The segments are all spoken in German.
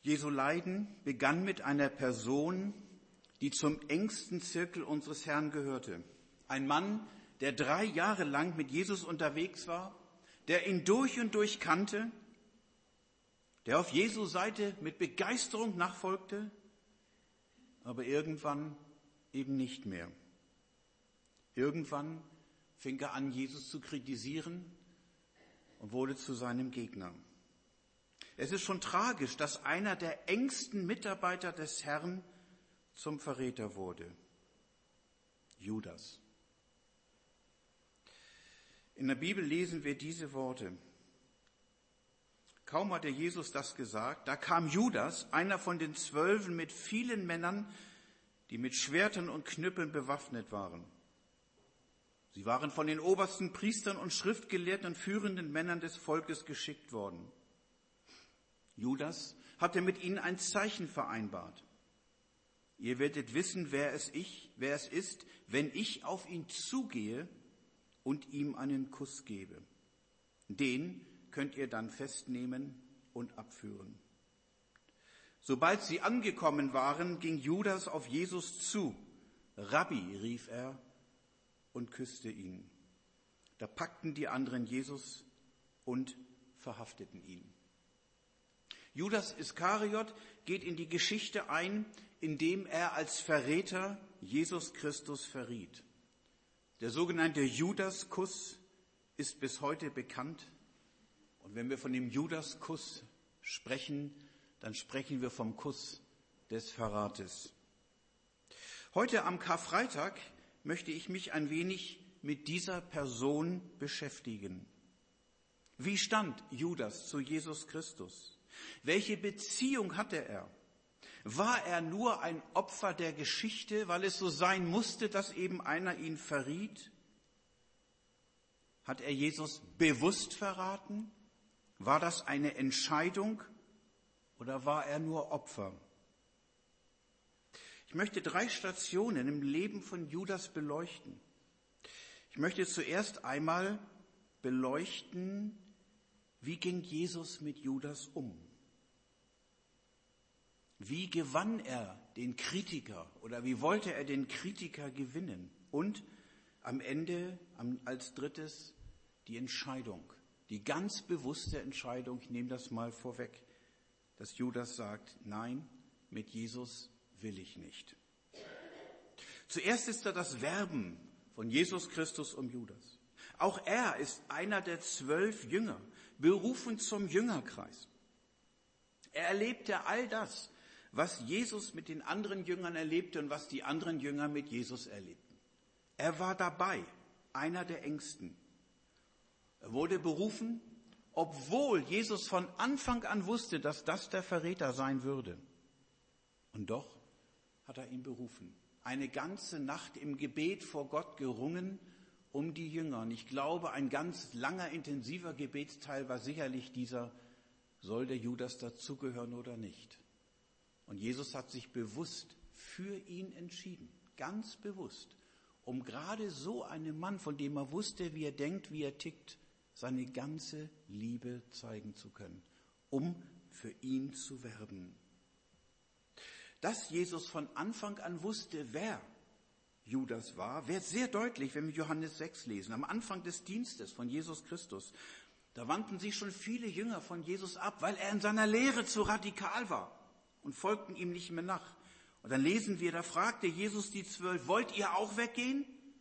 Jesu Leiden begann mit einer Person, die zum engsten Zirkel unseres Herrn gehörte. Ein Mann, der 3 Jahre lang mit Jesus unterwegs war, der ihn durch und durch kannte, der auf Jesu Seite mit Begeisterung nachfolgte, aber irgendwann eben nicht mehr. Irgendwann fing er an, Jesus zu kritisieren und wurde zu seinem Gegner. Es ist schon tragisch, dass einer der engsten Mitarbeiter des Herrn zum Verräter wurde. Judas. In der Bibel lesen wir diese Worte. Kaum hatte Jesus das gesagt, da kam Judas, einer von den 12, mit vielen Männern, die mit Schwertern und Knüppeln bewaffnet waren. Sie waren von den obersten Priestern und Schriftgelehrten und führenden Männern des Volkes geschickt worden. Judas hatte mit ihnen ein Zeichen vereinbart. Ihr werdet wissen, wer es ist, wenn ich auf ihn zugehe und ihm einen Kuss gebe. Den könnt ihr dann festnehmen und abführen. Sobald sie angekommen waren, ging Judas auf Jesus zu. Rabbi, rief er und küsste ihn. Da packten die anderen Jesus und verhafteten ihn. Judas Iskariot geht in die Geschichte ein, indem er als Verräter Jesus Christus verriet. Der sogenannte Judaskuss ist bis heute bekannt. Und wenn wir von dem Judaskuss sprechen, dann sprechen wir vom Kuss des Verrates. Heute am Karfreitag möchte ich mich ein wenig mit dieser Person beschäftigen. Wie stand Judas zu Jesus Christus? Welche Beziehung hatte er? War er nur ein Opfer der Geschichte, weil es so sein musste, dass eben einer ihn verriet? Hat er Jesus bewusst verraten? War das eine Entscheidung oder war er nur Opfer? Ich möchte 3 Stationen im Leben von Judas beleuchten. Ich möchte zuerst einmal beleuchten, wie ging Jesus mit Judas um? Wie gewann er den Kritiker oder wie wollte er den Kritiker gewinnen? Und am Ende, als drittes, die Entscheidung, die ganz bewusste Entscheidung, ich nehme das mal vorweg, dass Judas sagt, nein, mit Jesus will ich nicht. Zuerst ist da das Werben von Jesus Christus um Judas. Auch er ist einer der 12 Jünger, berufen zum Jüngerkreis. Er erlebte all das, was Jesus mit den anderen Jüngern erlebte und was die anderen Jünger mit Jesus erlebten. Er war dabei, einer der Engsten. Er wurde berufen, obwohl Jesus von Anfang an wusste, dass das der Verräter sein würde. Und doch hat er ihn berufen. Eine ganze Nacht im Gebet vor Gott gerungen um die Jünger. Und ich glaube, ein ganz langer, intensiver Gebetsteil war sicherlich dieser, soll der Judas dazugehören oder nicht? Und Jesus hat sich bewusst für ihn entschieden, ganz bewusst, um gerade so einem Mann, von dem er wusste, wie er denkt, wie er tickt, seine ganze Liebe zeigen zu können, um für ihn zu werben. Dass Jesus von Anfang an wusste, wer Judas war, wird sehr deutlich, wenn wir Johannes 6 lesen. Am Anfang des Dienstes von Jesus Christus, da wandten sich schon viele Jünger von Jesus ab, weil er in seiner Lehre zu radikal war und folgten ihm nicht mehr nach. Und dann lesen wir, da fragte Jesus die 12, wollt ihr auch weggehen?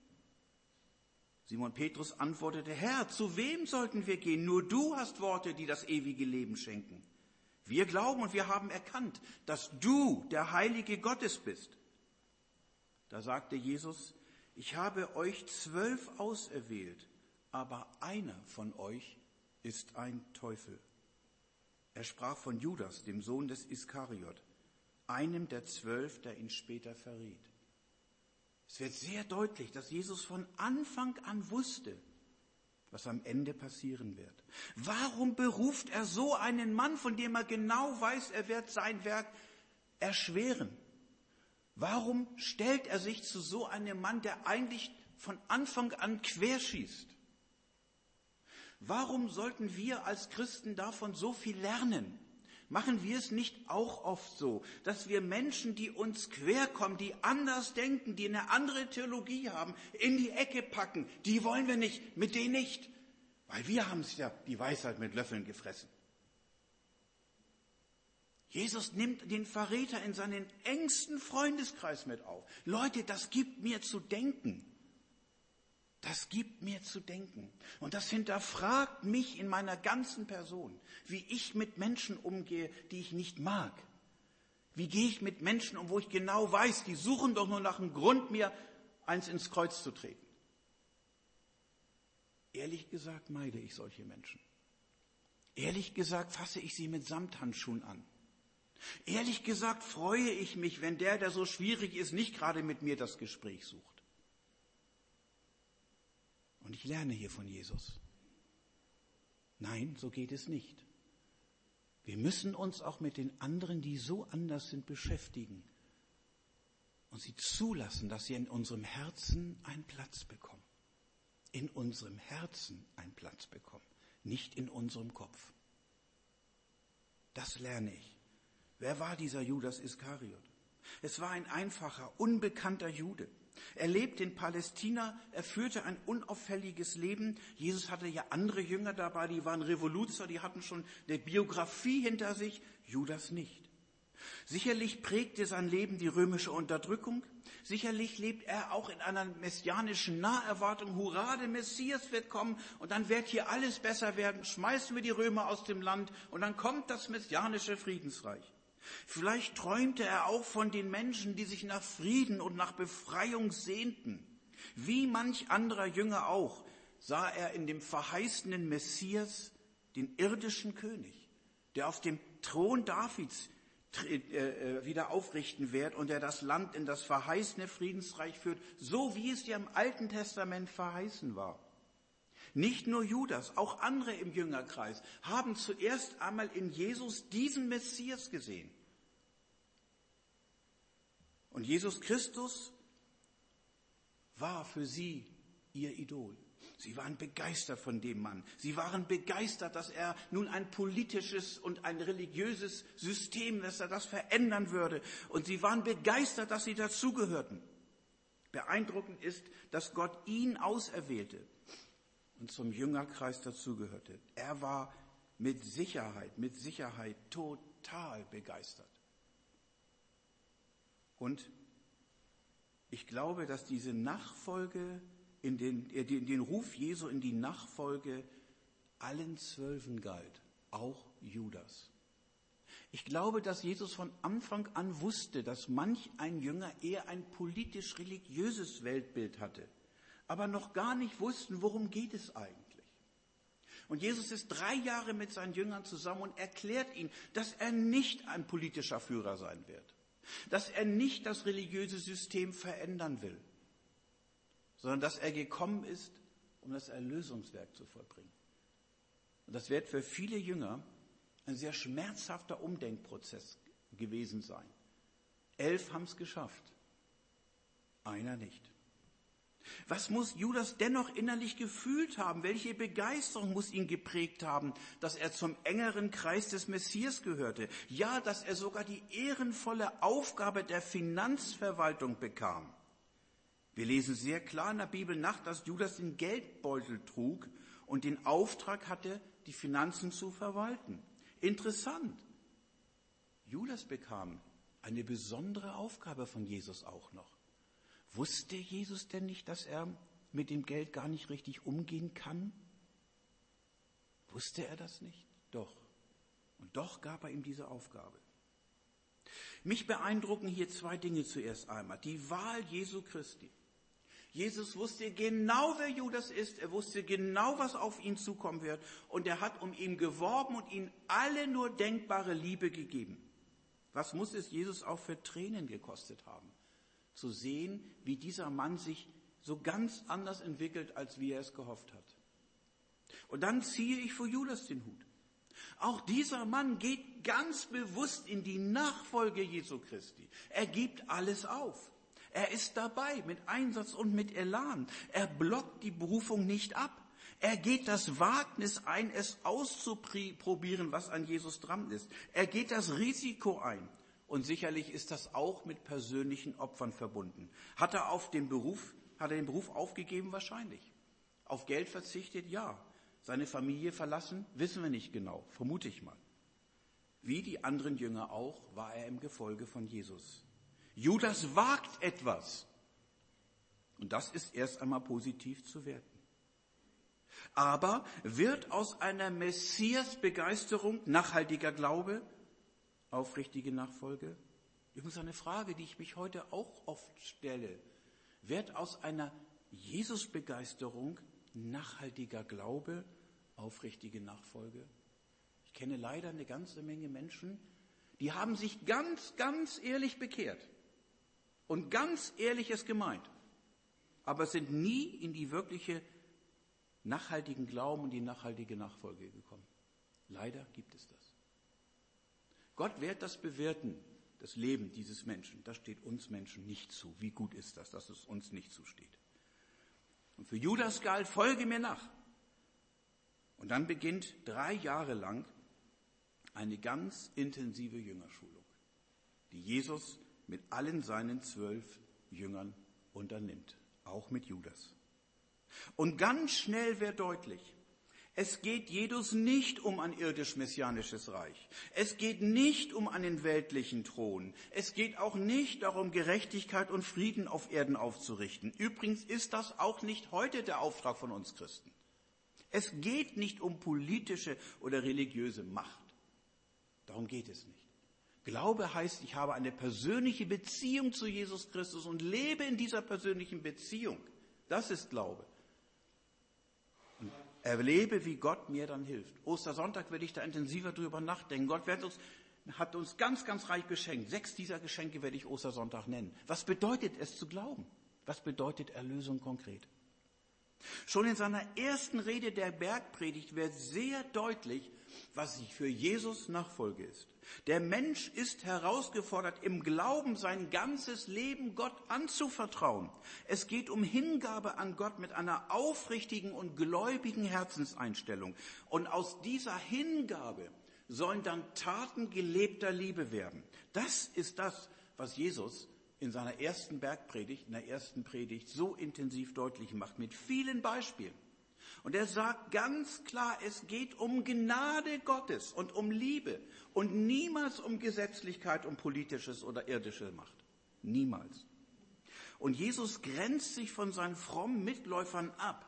Simon Petrus antwortete, Herr, zu wem sollten wir gehen? Nur du hast Worte, die das ewige Leben schenken. Wir glauben und wir haben erkannt, dass du der Heilige Gottes bist. Da sagte Jesus, ich habe euch 12 auserwählt, aber einer von euch ist ein Teufel. Er sprach von Judas, dem Sohn des Iskariot, einem der 12, der ihn später verriet. Es wird sehr deutlich, dass Jesus von Anfang an wusste, was am Ende passieren wird. Warum beruft er so einen Mann, von dem er genau weiß, er wird sein Werk erschweren? Warum stellt er sich zu so einem Mann, der eigentlich von Anfang an querschießt? Warum sollten wir als Christen davon so viel lernen? Machen wir es nicht auch oft so, dass wir Menschen, die uns querkommen, die anders denken, die eine andere Theologie haben, in die Ecke packen? Die wollen wir nicht, mit denen nicht. Weil wir haben es ja die Weisheit mit Löffeln gefressen. Jesus nimmt den Verräter in seinen engsten Freundeskreis mit auf. Leute, das gibt mir zu denken. Das gibt mir zu denken. Und das hinterfragt mich in meiner ganzen Person, wie ich mit Menschen umgehe, die ich nicht mag. Wie gehe ich mit Menschen um, wo ich genau weiß, die suchen doch nur nach einem Grund, mir eins ins Kreuz zu treten. Ehrlich gesagt meide ich solche Menschen. Ehrlich gesagt fasse ich sie mit Samthandschuhen an. Ehrlich gesagt freue ich mich, wenn der so schwierig ist, nicht gerade mit mir das Gespräch sucht. Und ich lerne hier von Jesus. Nein, so geht es nicht. Wir müssen uns auch mit den anderen, die so anders sind, beschäftigen und sie zulassen, dass sie in unserem Herzen einen Platz bekommen. In unserem Herzen einen Platz bekommen, nicht in unserem Kopf. Das lerne ich. Wer war dieser Judas Iskariot? Es war ein einfacher, unbekannter Jude. Er lebte in Palästina, er führte ein unauffälliges Leben. Jesus hatte ja andere Jünger dabei, die waren Revoluzer, die hatten schon eine Biografie hinter sich, Judas nicht. Sicherlich prägte sein Leben die römische Unterdrückung. Sicherlich lebt er auch in einer messianischen Naherwartung. Hurra, der Messias wird kommen und dann wird hier alles besser werden. Schmeißen wir die Römer aus dem Land und dann kommt das messianische Friedensreich. Vielleicht träumte er auch von den Menschen, die sich nach Frieden und nach Befreiung sehnten. Wie manch anderer Jünger auch, sah er in dem verheißenen Messias den irdischen König, der auf dem Thron Davids wieder aufrichten wird und der das Land in das verheißene Friedensreich führt, so wie es ja im Alten Testament verheißen war. Nicht nur Judas, auch andere im Jüngerkreis haben zuerst einmal in Jesus diesen Messias gesehen. Und Jesus Christus war für sie ihr Idol. Sie waren begeistert von dem Mann. Sie waren begeistert, dass er nun ein politisches und ein religiöses System, dass er das verändern würde. Und sie waren begeistert, dass sie dazugehörten. Beeindruckend ist, dass Gott ihn auserwählte und zum Jüngerkreis dazugehörte. Er war mit Sicherheit total begeistert. Und ich glaube, dass diese Nachfolge, den Ruf Jesu in die Nachfolge allen 12 galt, auch Judas. Ich glaube, dass Jesus von Anfang an wusste, dass manch ein Jünger eher ein politisch-religiöses Weltbild hatte, aber noch gar nicht wussten, worum geht es eigentlich. Und Jesus ist 3 Jahre mit seinen Jüngern zusammen und erklärt ihnen, dass er nicht ein politischer Führer sein wird, dass er nicht das religiöse System verändern will, sondern dass er gekommen ist, um das Erlösungswerk zu vollbringen. Und das wird für viele Jünger ein sehr schmerzhafter Umdenkprozess gewesen sein. 11 haben es geschafft, einer nicht. Was muss Judas dennoch innerlich gefühlt haben? Welche Begeisterung muss ihn geprägt haben, dass er zum engeren Kreis des Messias gehörte? Ja, dass er sogar die ehrenvolle Aufgabe der Finanzverwaltung bekam. Wir lesen sehr klar in der Bibel nach, dass Judas den Geldbeutel trug und den Auftrag hatte, die Finanzen zu verwalten. Interessant. Judas bekam eine besondere Aufgabe von Jesus auch noch. Wusste Jesus denn nicht, dass er mit dem Geld gar nicht richtig umgehen kann? Wusste er das nicht? Doch. Und doch gab er ihm diese Aufgabe. Mich beeindrucken hier 2 Dinge zuerst einmal. Die Wahl Jesu Christi. Jesus wusste genau, wer Judas ist. Er wusste genau, was auf ihn zukommen wird. Und er hat um ihn geworben und ihm alle nur denkbare Liebe gegeben. Was muss es Jesus auch für Tränen gekostet haben? Zu sehen, wie dieser Mann sich so ganz anders entwickelt, als wie er es gehofft hat. Und dann ziehe ich vor Judas den Hut. Auch dieser Mann geht ganz bewusst in die Nachfolge Jesu Christi. Er gibt alles auf. Er ist dabei mit Einsatz und mit Elan. Er blockt die Berufung nicht ab. Er geht das Wagnis ein, es auszuprobieren, was an Jesus dran ist. Er geht das Risiko ein. Und sicherlich ist das auch mit persönlichen Opfern verbunden. Hat er den Beruf aufgegeben? Wahrscheinlich. Auf Geld verzichtet? Ja. Seine Familie verlassen? Wissen wir nicht genau, vermute ich mal. Wie die anderen Jünger auch, war er im Gefolge von Jesus. Judas wagt etwas. Und das ist erst einmal positiv zu werten. Aber wird aus einer Messias-Begeisterung nachhaltiger Glaube, aufrichtige Nachfolge? Übrigens eine Frage, die ich mich heute auch oft stelle. Wird aus einer Jesus-Begeisterung nachhaltiger Glaube, aufrichtige Nachfolge? Ich kenne leider eine ganze Menge Menschen, die haben sich ganz, ganz ehrlich bekehrt und ganz Ehrliches gemeint, aber sind nie in die wirkliche nachhaltigen Glauben und die nachhaltige Nachfolge gekommen. Leider gibt es das. Gott wird das bewerten, das Leben dieses Menschen. Das steht uns Menschen nicht zu. Wie gut ist das, dass es uns nicht zusteht? Und für Judas galt, folge mir nach. Und dann beginnt 3 Jahre lang eine ganz intensive Jüngerschulung, die Jesus mit allen seinen 12 Jüngern unternimmt, auch mit Judas. Und ganz schnell wird deutlich, es geht Jesus nicht um ein irdisch-messianisches Reich. Es geht nicht um einen weltlichen Thron. Es geht auch nicht darum, Gerechtigkeit und Frieden auf Erden aufzurichten. Übrigens ist das auch nicht heute der Auftrag von uns Christen. Es geht nicht um politische oder religiöse Macht. Darum geht es nicht. Glaube heißt, ich habe eine persönliche Beziehung zu Jesus Christus und lebe in dieser persönlichen Beziehung. Das ist Glaube. Und erlebe, wie Gott mir dann hilft. Ostersonntag werde ich da intensiver drüber nachdenken. Gott hat uns ganz, ganz reich beschenkt. 6 dieser Geschenke werde ich Ostersonntag nennen. Was bedeutet es zu glauben? Was bedeutet Erlösung konkret? Schon in seiner ersten Rede der Bergpredigt wird sehr deutlich, was ich für Jesus nachfolge ist. Der Mensch ist herausgefordert, im Glauben sein ganzes Leben Gott anzuvertrauen. Es geht um Hingabe an Gott mit einer aufrichtigen und gläubigen Herzenseinstellung. Und aus dieser Hingabe sollen dann Taten gelebter Liebe werden. Das ist das, was Jesus in seiner ersten Bergpredigt, in der ersten Predigt so intensiv deutlich macht, mit vielen Beispielen. Und er sagt ganz klar, es geht um Gnade Gottes und um Liebe und niemals um Gesetzlichkeit, um politisches oder irdische Macht. Niemals. Und Jesus grenzt sich von seinen frommen Mitläufern ab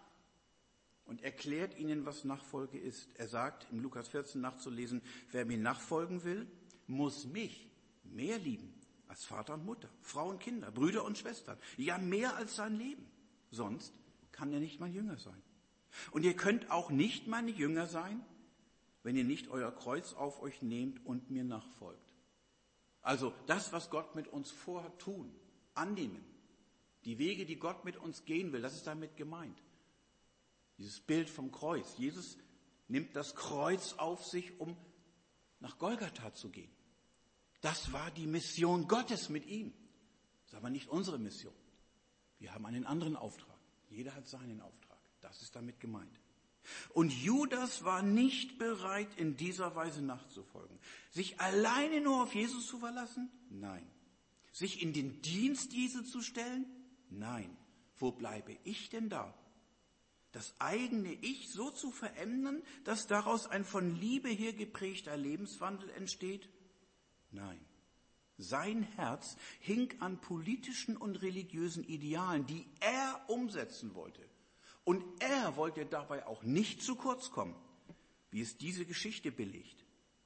und erklärt ihnen, was Nachfolge ist. Er sagt, im Lukas 14 nachzulesen, wer mir nachfolgen will, muss mich mehr lieben als Vater und Mutter, Frau und Kinder, Brüder und Schwestern. Ja, mehr als sein Leben. Sonst kann er nicht mein Jünger sein. Und ihr könnt auch nicht meine Jünger sein, wenn ihr nicht euer Kreuz auf euch nehmt und mir nachfolgt. Also das, was Gott mit uns vorhat, tun, annehmen. Die Wege, die Gott mit uns gehen will, das ist damit gemeint. Dieses Bild vom Kreuz. Jesus nimmt das Kreuz auf sich, um nach Golgatha zu gehen. Das war die Mission Gottes mit ihm. Das ist aber nicht unsere Mission. Wir haben einen anderen Auftrag. Jeder hat seinen Auftrag. Das ist damit gemeint. Und Judas war nicht bereit, in dieser Weise nachzufolgen. Sich alleine nur auf Jesus zu verlassen? Nein. Sich in den Dienst Jesu zu stellen? Nein. Wo bleibe ich denn da? Das eigene Ich so zu verändern, dass daraus ein von Liebe her geprägter Lebenswandel entsteht? Nein. Sein Herz hing an politischen und religiösen Idealen, die er umsetzen wollte. Und er wollte dabei auch nicht zu kurz kommen, wie es diese Geschichte belegt.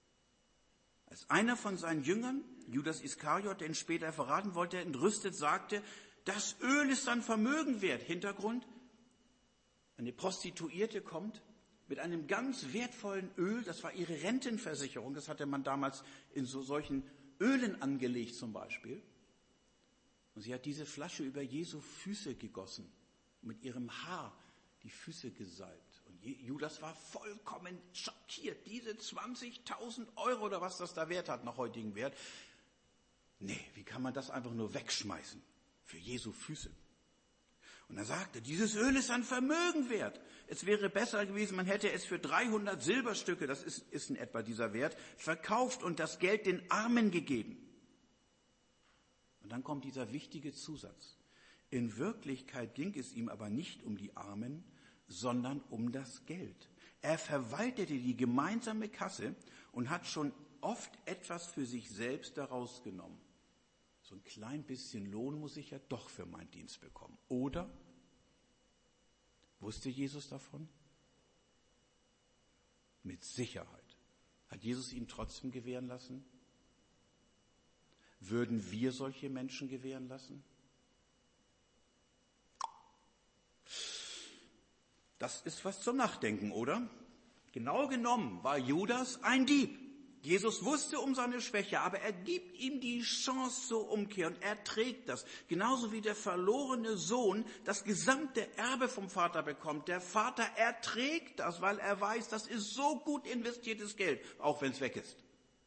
Als einer von seinen Jüngern, Judas Iskariot, der ihn später verraten wollte, entrüstet sagte, das Öl ist ein Vermögen wert. Hintergrund, eine Prostituierte kommt mit einem ganz wertvollen Öl, das war ihre Rentenversicherung, das hatte man damals in solchen Ölen angelegt zum Beispiel. Und sie hat diese Flasche über Jesu Füße gegossen, mit ihrem Haar die Füße gesalbt. Und Judas war vollkommen schockiert. Diese 20.000 Euro oder was das da wert hat, nach heutigem Wert. Nee, wie kann man das einfach nur wegschmeißen für Jesu Füße? Und er sagte, dieses Öl ist ein Vermögen wert. Es wäre besser gewesen, man hätte es für 300 Silberstücke, das ist in etwa dieser Wert, verkauft und das Geld den Armen gegeben. Und dann kommt dieser wichtige Zusatz. In Wirklichkeit ging es ihm aber nicht um die Armen, sondern um das Geld. Er verwaltete die gemeinsame Kasse und hat schon oft etwas für sich selbst daraus genommen. So ein klein bisschen Lohn muss ich ja doch für meinen Dienst bekommen. Oder? Wusste Jesus davon? Mit Sicherheit. Hat Jesus ihn trotzdem gewähren lassen? Würden wir solche Menschen gewähren lassen? Das ist was zum Nachdenken, oder? Genau genommen war Judas ein Dieb. Jesus wusste um seine Schwäche, aber er gibt ihm die Chance zur Umkehr und er trägt das. Genauso wie der verlorene Sohn das gesamte Erbe vom Vater bekommt. Der Vater erträgt das, weil er weiß, das ist so gut investiertes Geld, auch wenn es weg ist.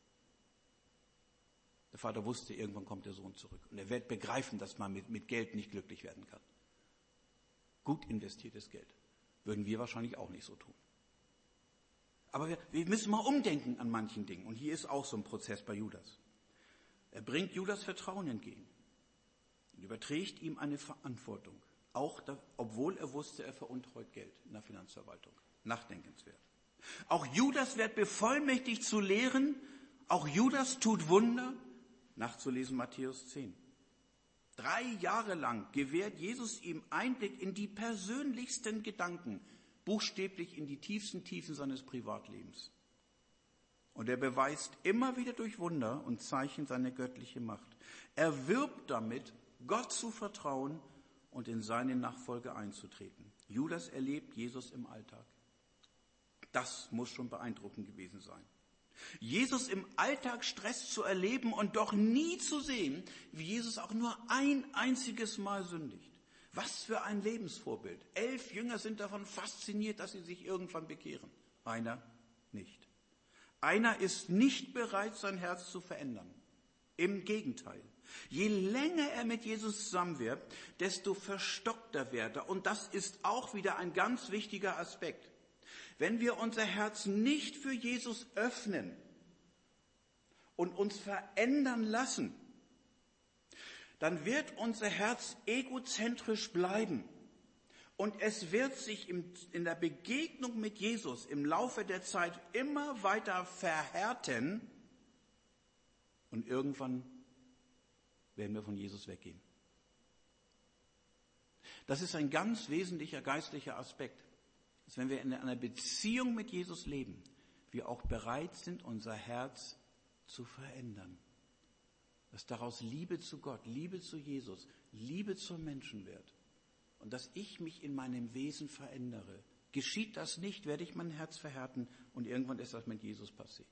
Der Vater wusste, irgendwann kommt der Sohn zurück und er wird begreifen, dass man mit Geld nicht glücklich werden kann. Gut investiertes Geld. Würden wir wahrscheinlich auch nicht so tun. Aber wir müssen mal umdenken an manchen Dingen. Und hier ist auch so ein Prozess bei Judas. Er bringt Judas Vertrauen entgegen und überträgt ihm eine Verantwortung. Auch obwohl er wusste, er veruntreut Geld in der Finanzverwaltung. Nachdenkenswert. Auch Judas wird bevollmächtigt zu lehren. Auch Judas tut Wunder. Nachzulesen Matthäus 10. 3 Jahre lang gewährt Jesus ihm Einblick in die persönlichsten Gedanken, buchstäblich in die tiefsten Tiefen seines Privatlebens. Und er beweist immer wieder durch Wunder und Zeichen seine göttliche Macht. Er wirbt damit, Gott zu vertrauen und in seine Nachfolge einzutreten. Judas erlebt Jesus im Alltag. Das muss schon beeindruckend gewesen sein. Jesus im Alltag Stress zu erleben und doch nie zu sehen, wie Jesus auch nur ein einziges Mal sündigt. Was für ein Lebensvorbild. 11 Jünger sind davon fasziniert, dass sie sich irgendwann bekehren. Einer nicht. Einer ist nicht bereit, sein Herz zu verändern. Im Gegenteil. Je länger er mit Jesus zusammenwirkt, desto verstockter wird er. Und das ist auch wieder ein ganz wichtiger Aspekt. Wenn wir unser Herz nicht für Jesus öffnen und uns verändern lassen, dann wird unser Herz egozentrisch bleiben. Und es wird sich in der Begegnung mit Jesus im Laufe der Zeit immer weiter verhärten. Und irgendwann werden wir von Jesus weggehen. Das ist ein ganz wesentlicher geistlicher Aspekt. Dass wenn wir in einer Beziehung mit Jesus leben, wir auch bereit sind, unser Herz zu verändern. Dass daraus Liebe zu Gott, Liebe zu Jesus, Liebe zum Menschen wird. Und dass ich mich in meinem Wesen verändere. Geschieht das nicht, werde ich mein Herz verhärten und irgendwann ist das mit Jesus passiert.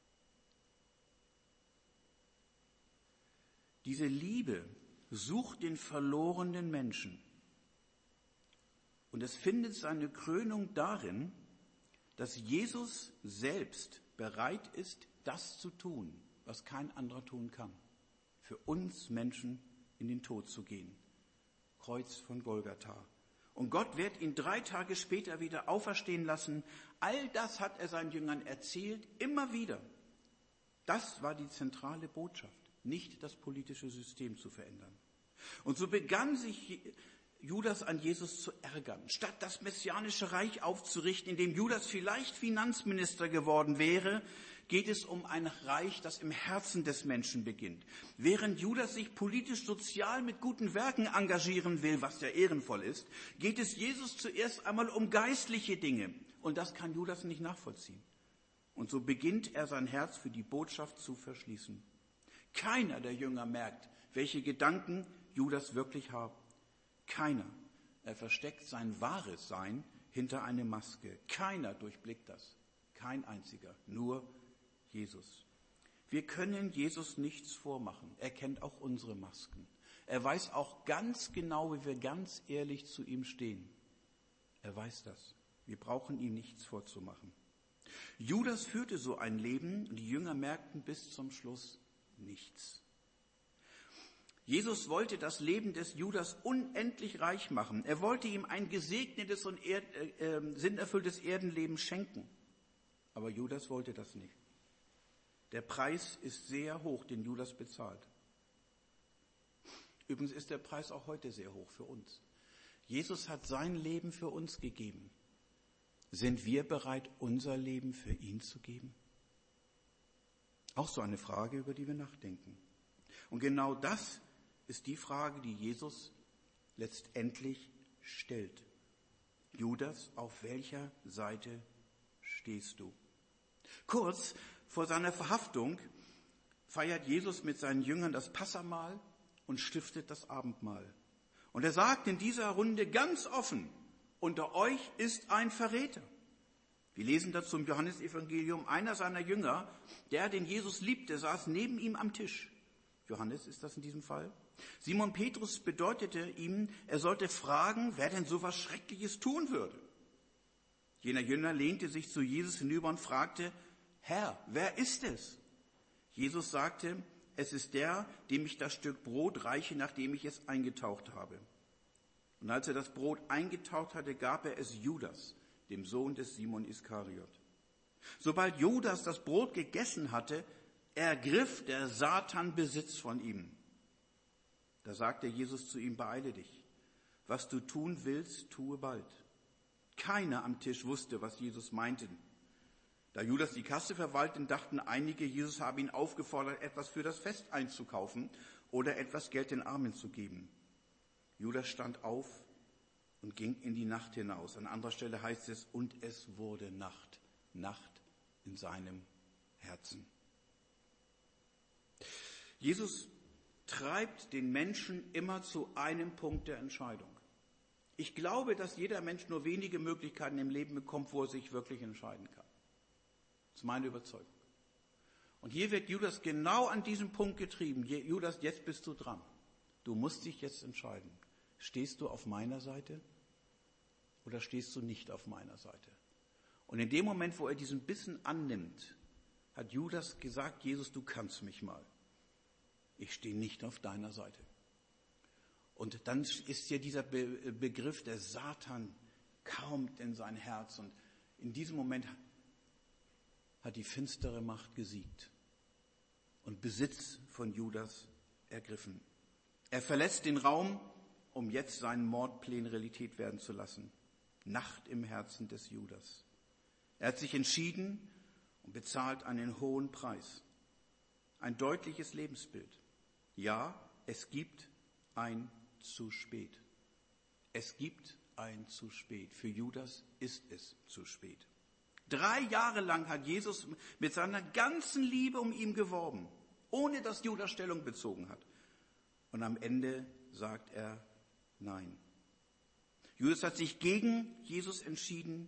Diese Liebe sucht den verlorenen Menschen. Und es findet seine Krönung darin, dass Jesus selbst bereit ist, das zu tun, was kein anderer tun kann. Für uns Menschen in den Tod zu gehen. Kreuz von Golgatha. Und Gott wird ihn 3 Tage später wieder auferstehen lassen. All das hat er seinen Jüngern erzählt, immer wieder. Das war die zentrale Botschaft, nicht das politische System zu verändern. Und so begann sich Judas an Jesus zu ärgern. Statt das messianische Reich aufzurichten, in dem Judas vielleicht Finanzminister geworden wäre, geht es um ein Reich, das im Herzen des Menschen beginnt. Während Judas sich politisch-sozial mit guten Werken engagieren will, was ja ehrenvoll ist, geht es Jesus zuerst einmal um geistliche Dinge. Und das kann Judas nicht nachvollziehen. Und so beginnt er sein Herz für die Botschaft zu verschließen. Keiner der Jünger merkt, welche Gedanken Judas wirklich hat. Keiner. Er versteckt sein wahres Sein hinter eine Maske. Keiner durchblickt das. Kein einziger. Nur Jesus. Wir können Jesus nichts vormachen. Er kennt auch unsere Masken. Er weiß auch ganz genau, wie wir ganz ehrlich zu ihm stehen. Er weiß das. Wir brauchen ihm nichts vorzumachen. Judas führte so ein Leben und die Jünger merkten bis zum Schluss nichts. Jesus wollte das Leben des Judas unendlich reich machen. Er wollte ihm ein gesegnetes und sinnerfülltes Erdenleben schenken. Aber Judas wollte das nicht. Der Preis ist sehr hoch, den Judas bezahlt. Übrigens ist der Preis auch heute sehr hoch für uns. Jesus hat sein Leben für uns gegeben. Sind wir bereit, unser Leben für ihn zu geben? Auch so eine Frage, über die wir nachdenken. Und genau das ist die Frage, die Jesus letztendlich stellt. Judas, auf welcher Seite stehst du? Kurz vor seiner Verhaftung feiert Jesus mit seinen Jüngern das Passahmahl und stiftet das Abendmahl. Und er sagt in dieser Runde ganz offen, unter euch ist ein Verräter. Wir lesen dazu im Johannesevangelium, einer seiner Jünger, der den Jesus liebte, saß neben ihm am Tisch. Johannes ist das in diesem Fall. Simon Petrus bedeutete ihm, er sollte fragen, wer denn so was Schreckliches tun würde. Jener Jünger lehnte sich zu Jesus hinüber und fragte, Herr, wer ist es? Jesus sagte, es ist der, dem ich das Stück Brot reiche, nachdem ich es eingetaucht habe. Und als er das Brot eingetaucht hatte, gab er es Judas, dem Sohn des Simon Iskariot. Sobald Judas das Brot gegessen hatte, ergriff der Satan Besitz von ihm. Da sagte Jesus zu ihm, beeile dich. Was du tun willst, tue bald. Keiner am Tisch wusste, was Jesus meinte. Da Judas die Kasse verwaltete, dachten einige, Jesus habe ihn aufgefordert, etwas für das Fest einzukaufen oder etwas Geld den Armen zu geben. Judas stand auf und ging in die Nacht hinaus. An anderer Stelle heißt es, und es wurde Nacht. Nacht in seinem Herzen. Jesus treibt den Menschen immer zu einem Punkt der Entscheidung. Ich glaube, dass jeder Mensch nur wenige Möglichkeiten im Leben bekommt, wo er sich wirklich entscheiden kann. Das ist meine Überzeugung. Und hier wird Judas genau an diesem Punkt getrieben. Judas, jetzt bist du dran. Du musst dich jetzt entscheiden. Stehst du auf meiner Seite oder stehst du nicht auf meiner Seite? Und in dem Moment, wo er diesen Bissen annimmt, hat Judas gesagt, Jesus, du kannst mich mal. Ich stehe nicht auf deiner Seite. Und dann ist hier dieser Begriff der Satan kaum in sein Herz. Und in diesem Moment hat die finstere Macht gesiegt und Besitz von Judas ergriffen. Er verlässt den Raum, um jetzt seinen Mordplan Realität werden zu lassen. Nacht im Herzen des Judas. Er hat sich entschieden und bezahlt einen hohen Preis. Ein deutliches Lebensbild. Ja, es gibt ein zu spät. Es gibt ein zu spät. Für Judas ist es zu spät. 3 Jahre lang hat Jesus mit seiner ganzen Liebe um ihn geworben, ohne dass Judas Stellung bezogen hat. Und am Ende sagt er nein. Judas hat sich gegen Jesus entschieden.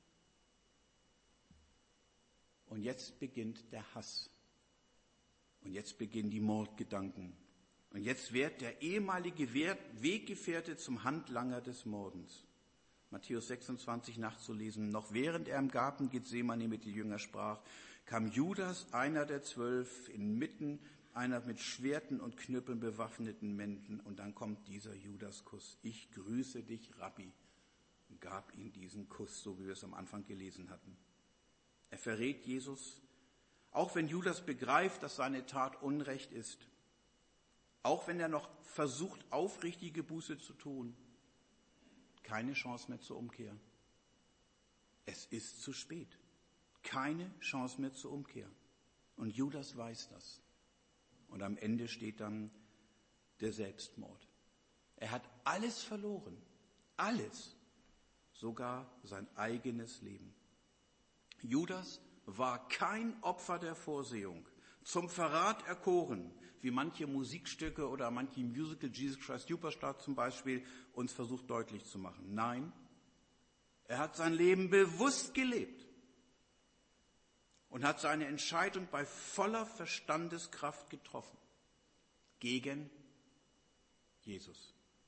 Und jetzt beginnt der Hass. Und jetzt beginnen die Mordgedanken. Und jetzt wird der ehemalige Weggefährte zum Handlanger des Mordens. Matthäus 26 nachzulesen. Noch während er im Garten Gethsemane mit den Jüngern sprach, kam Judas, einer der 12, inmitten einer mit Schwerten und Knüppeln bewaffneten Menschen. Und dann kommt dieser Judaskuss. Ich grüße dich, Rabbi. Und gab ihm diesen Kuss, so wie wir es am Anfang gelesen hatten. Er verrät Jesus, auch wenn Judas begreift, dass seine Tat Unrecht ist. Auch wenn er noch versucht, aufrichtige Buße zu tun. Keine Chance mehr zur Umkehr. Es ist zu spät. Keine Chance mehr zur Umkehr. Und Judas weiß das. Und am Ende steht dann der Selbstmord. Er hat alles verloren. Alles. Sogar sein eigenes Leben. Judas war kein Opfer der Vorsehung, zum Verrat erkoren, wie manche Musikstücke oder manche Musical, Jesus Christ Superstar zum Beispiel, uns versucht deutlich zu machen. Nein, er hat sein Leben bewusst gelebt und hat seine Entscheidung bei voller Verstandeskraft getroffen. Gegen Jesus.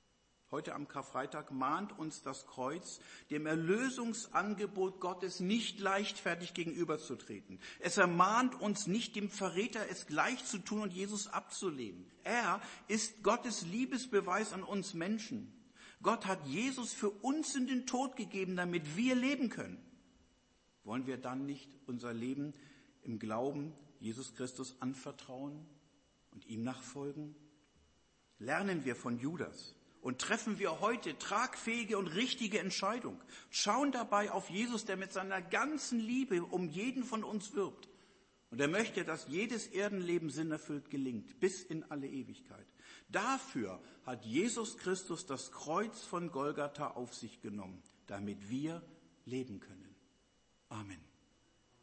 Heute am Karfreitag mahnt uns das Kreuz, dem Erlösungsangebot Gottes nicht leichtfertig gegenüberzutreten. Es ermahnt uns nicht, dem Verräter es gleich zu tun und Jesus abzulehnen. Er ist Gottes Liebesbeweis an uns Menschen. Gott hat Jesus für uns in den Tod gegeben, damit wir leben können. Wollen wir dann nicht unser Leben im Glauben Jesus Christus anvertrauen und ihm nachfolgen? Lernen wir von Judas und treffen wir heute tragfähige und richtige Entscheidungen. Schauen dabei auf Jesus, der mit seiner ganzen Liebe um jeden von uns wirbt. Und er möchte, dass jedes Erdenleben sinnerfüllt gelingt, bis in alle Ewigkeit. Dafür hat Jesus Christus das Kreuz von Golgatha auf sich genommen, damit wir leben können. Amen.